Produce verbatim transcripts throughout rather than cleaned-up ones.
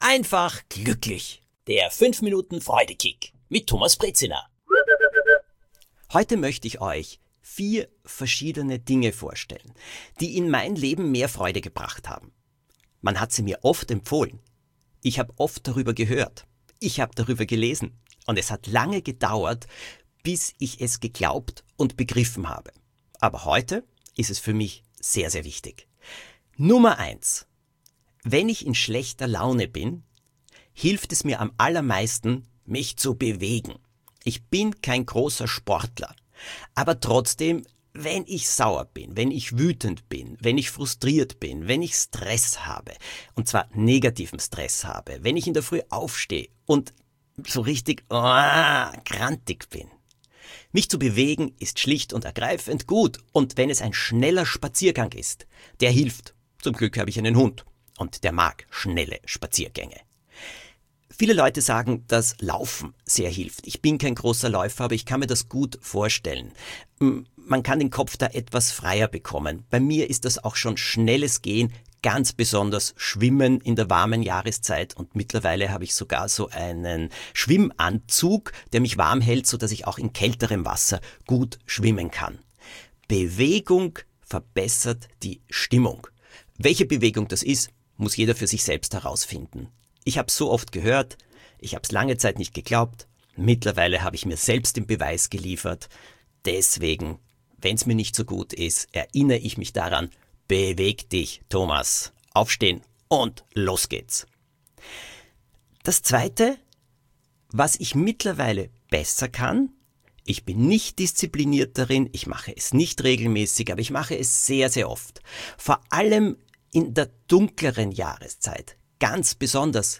einfach glücklich. Der fünf Minuten Freudekick mit Thomas Brezina. Heute möchte ich euch vier verschiedene Dinge vorstellen, die in mein Leben mehr Freude gebracht haben. Man hat sie mir oft empfohlen. Ich habe oft darüber gehört. Ich habe darüber gelesen. Und es hat lange gedauert, bis ich es geglaubt und begriffen habe. Aber heute ist es für mich sehr, sehr wichtig. Nummer eins. Wenn ich in schlechter Laune bin, hilft es mir am allermeisten, mich zu bewegen. Ich bin kein großer Sportler, aber trotzdem, wenn ich sauer bin, wenn ich wütend bin, wenn ich frustriert bin, wenn ich Stress habe, und zwar negativen Stress habe, wenn ich in der Früh aufstehe und so richtig oh, grantig bin. Mich zu bewegen ist schlicht und ergreifend gut, und wenn es ein schneller Spaziergang ist, der hilft. Zum Glück habe ich einen Hund und der mag schnelle Spaziergänge. Viele Leute sagen, dass Laufen sehr hilft. Ich bin kein großer Läufer, aber ich kann mir das gut vorstellen. Man kann den Kopf da etwas freier bekommen. Bei mir ist das auch schon schnelles Gehen, ganz besonders Schwimmen in der warmen Jahreszeit, und mittlerweile habe ich sogar so einen Schwimmanzug, der mich warm hält, sodass ich auch in kälterem Wasser gut schwimmen kann. Bewegung verbessert die Stimmung. Welche Bewegung das ist, muss jeder für sich selbst herausfinden. Ich habe es so oft gehört, ich habe es lange Zeit nicht geglaubt, mittlerweile habe ich mir selbst den Beweis geliefert. Deswegen, wenn es mir nicht so gut ist, erinnere ich mich daran, beweg dich, Thomas. Aufstehen und los geht's. Das Zweite, was ich mittlerweile besser kann, ich bin nicht diszipliniert darin, ich mache es nicht regelmäßig, aber ich mache es sehr, sehr oft. Vor allem in der dunkleren Jahreszeit. Ganz besonders,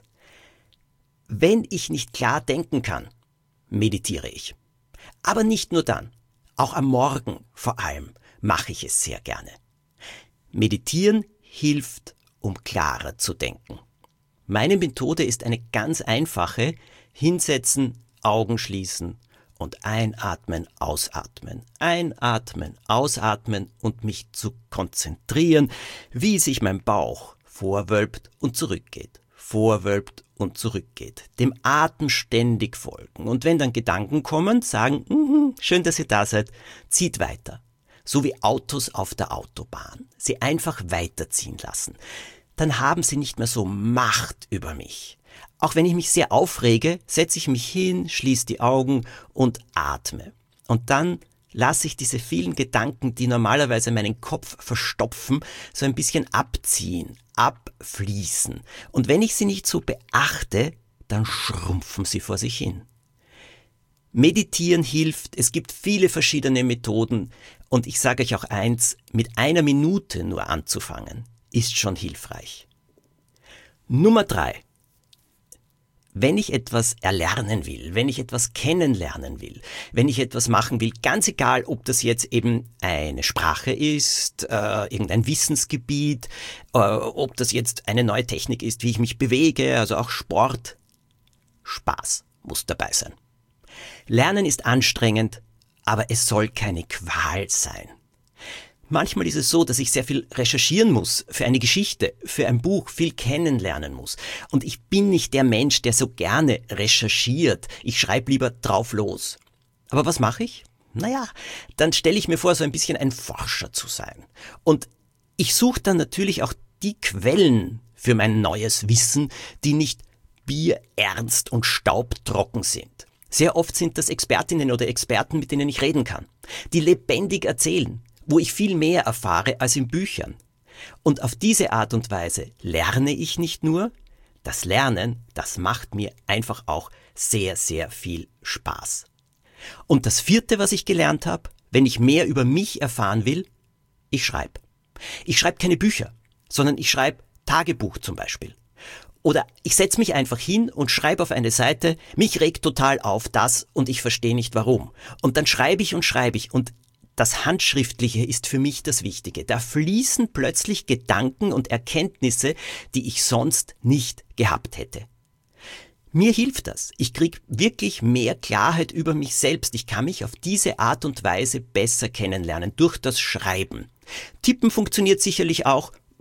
wenn ich nicht klar denken kann, meditiere ich. Aber nicht nur dann, auch am Morgen vor allem mache ich es sehr gerne. Meditieren hilft, um klarer zu denken. Meine Methode ist eine ganz einfache: hinsetzen, Augen schließen und einatmen, ausatmen, einatmen, ausatmen und mich zu konzentrieren, wie sich mein Bauch vorwölbt und zurückgeht, vorwölbt und zurückgeht. Dem Atem ständig folgen. Und wenn dann Gedanken kommen, sagen, mm, schön, dass ihr da seid, zieht weiter. So wie Autos auf der Autobahn. Sie einfach weiterziehen lassen. Dann haben sie nicht mehr so Macht über mich. Auch wenn ich mich sehr aufrege, setze ich mich hin, schließe die Augen und atme. Und dann lasse ich diese vielen Gedanken, die normalerweise meinen Kopf verstopfen, so ein bisschen abziehen, abfließen. Und wenn ich sie nicht so beachte, dann schrumpfen sie vor sich hin. Meditieren hilft, es gibt viele verschiedene Methoden, und ich sage euch auch eins, mit einer Minute nur anzufangen, ist schon hilfreich. Nummer drei. Wenn ich etwas erlernen will, wenn ich etwas kennenlernen will, wenn ich etwas machen will, ganz egal, ob das jetzt eben eine Sprache ist, äh, irgendein Wissensgebiet, äh, ob das jetzt eine neue Technik ist, wie ich mich bewege, also auch Sport, Spaß muss dabei sein. Lernen ist anstrengend, aber es soll keine Qual sein. Manchmal ist es so, dass ich sehr viel recherchieren muss für eine Geschichte, für ein Buch, viel kennenlernen muss. Und ich bin nicht der Mensch, der so gerne recherchiert. Ich schreibe lieber drauf los. Aber was mache ich? Naja, dann stelle ich mir vor, so ein bisschen ein Forscher zu sein. Und ich suche dann natürlich auch die Quellen für mein neues Wissen, die nicht bierernst und staubtrocken sind. Sehr oft sind das Expertinnen oder Experten, mit denen ich reden kann, die lebendig erzählen, wo ich viel mehr erfahre als in Büchern. Und auf diese Art und Weise lerne ich nicht nur, das Lernen, das macht mir einfach auch sehr, sehr viel Spaß. Und das vierte, was ich gelernt habe, wenn ich mehr über mich erfahren will, ich schreibe. Ich schreibe keine Bücher, sondern ich schreibe Tagebuch zum Beispiel. Oder ich setze mich einfach hin und schreibe auf eine Seite, mich regt total auf das und ich verstehe nicht warum. Und dann schreibe ich und schreibe ich, und das Handschriftliche ist für mich das Wichtige. Da fließen plötzlich Gedanken und Erkenntnisse, die ich sonst nicht gehabt hätte. Mir hilft das. Ich kriege wirklich mehr Klarheit über mich selbst. Ich kann mich auf diese Art und Weise besser kennenlernen, durch das Schreiben. Tippen funktioniert sicherlich auch,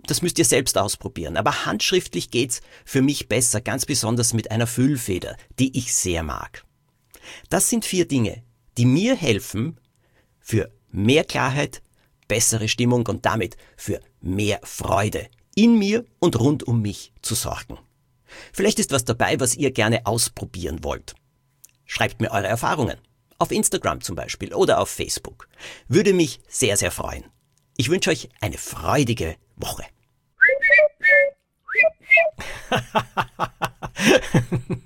das müsst ihr selbst ausprobieren. Aber handschriftlich geht's für mich besser, ganz besonders mit einer Füllfeder, die ich sehr mag. Das sind vier Dinge, die mir helfen, für mehr Klarheit, bessere Stimmung und damit für mehr Freude in mir und rund um mich zu sorgen. Vielleicht ist was dabei, was ihr gerne ausprobieren wollt. Schreibt mir eure Erfahrungen. Auf Instagram zum Beispiel oder auf Facebook. Würde mich sehr, sehr freuen. Ich wünsche euch eine freudige Woche.